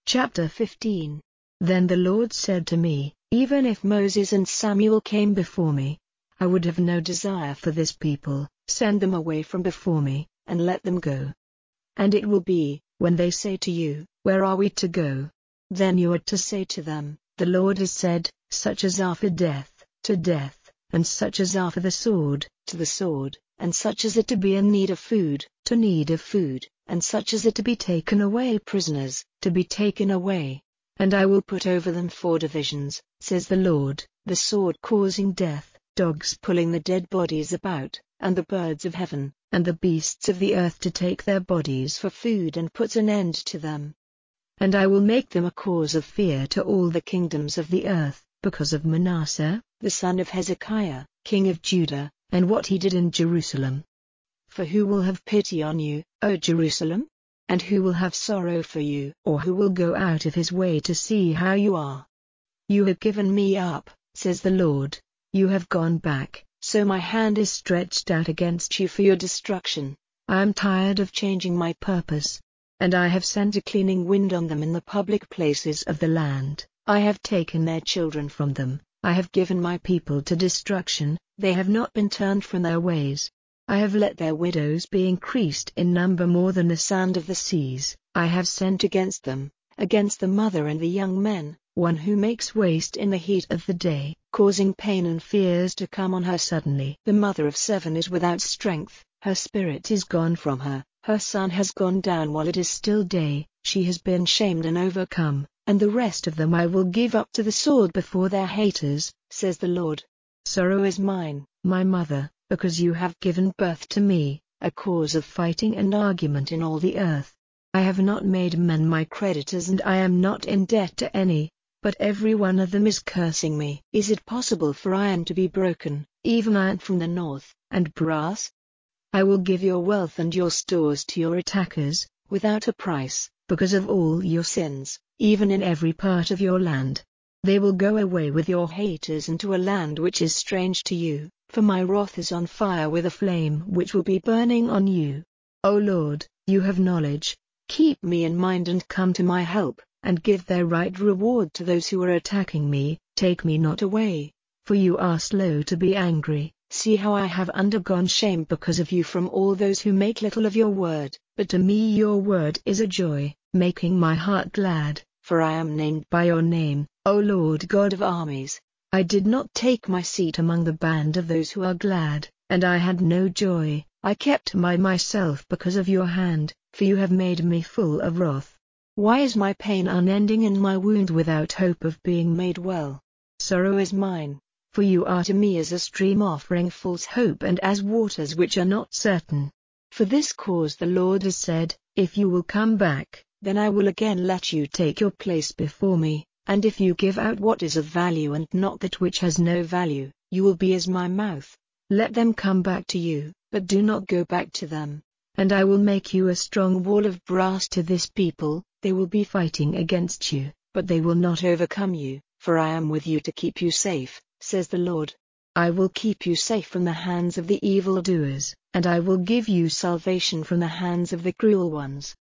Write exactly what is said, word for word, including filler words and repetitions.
Chapter fifteen. Then the Lord said to me, even if Moses and Samuel came before me, I would have no desire for this people. Send them away from before me, and let them go. And it will be, when they say to you, where are we to go? Then you are to say to them, the Lord has said, such as are for death, to death, and such as are for the sword, to the sword, and such as are to be in need of food, to need of food, and such as are to be taken away prisoners, to be taken away. And I will put over them four divisions, says the Lord, the sword causing death, dogs pulling the dead bodies about, and the birds of heaven, and the beasts of the earth to take their bodies for food and put an end to them. And I will make them a cause of fear to all the kingdoms of the earth, because of Manasseh, the son of Hezekiah, king of Judah, and what he did in Jerusalem. For who will have pity on you, O Jerusalem? And who will have sorrow for you, or who will go out of his way to see how you are? You have given me up, says the Lord, you have gone back, so my hand is stretched out against you for your destruction. I am tired of changing my purpose. And I have sent a cleaning wind on them in the public places of the land. I have taken their children from them, I have given my people to destruction, they have not been turned from their ways. I have let their widows be increased in number more than the sand of the seas. I have sent against them, against the mother and the young men, one who makes waste in the heat of the day, causing pain and fears to come on her suddenly. The mother of seven is without strength, her spirit is gone from her, her sun has gone down while it is still day, she has been shamed and overcome, and the rest of them I will give up to the sword before their haters, says the Lord. Sorrow is mine, my mother, because you have given birth to me, a cause of fighting and argument in all the earth. I have not made men my creditors and I am not in debt to any, but every one of them is cursing me. Is it possible for iron to be broken, even iron from the north, and brass? I will give your wealth and your stores to your attackers, without a price, because of all your sins, even in every part of your land. They will go away with your haters into a land which is strange to you. For my wrath is on fire with a flame which will be burning on you. O Lord, you have knowledge. Keep me in mind and come to my help, and give their right reward to those who are attacking me. Take me not away, for you are slow to be angry. See how I have undergone shame because of you from all those who make little of your word. But to me your word is a joy, making my heart glad, for I am named by your name, O Lord God of armies. I did not take my seat among the band of those who are glad, and I had no joy. I kept my myself because of your hand, for you have made me full of wrath. Why is my pain unending and my wound without hope of being made well? Sorrow is mine, for you are to me as a stream offering false hope and as waters which are not certain. For this cause the Lord has said, if you will come back, then I will again let you take your place before me. And if you give out what is of value and not that which has no value, you will be as my mouth. Let them come back to you, but do not go back to them. And I will make you a strong wall of brass to this people. They will be fighting against you, but they will not overcome you, for I am with you to keep you safe, says the Lord. I will keep you safe from the hands of the evildoers, and I will give you salvation from the hands of the cruel ones.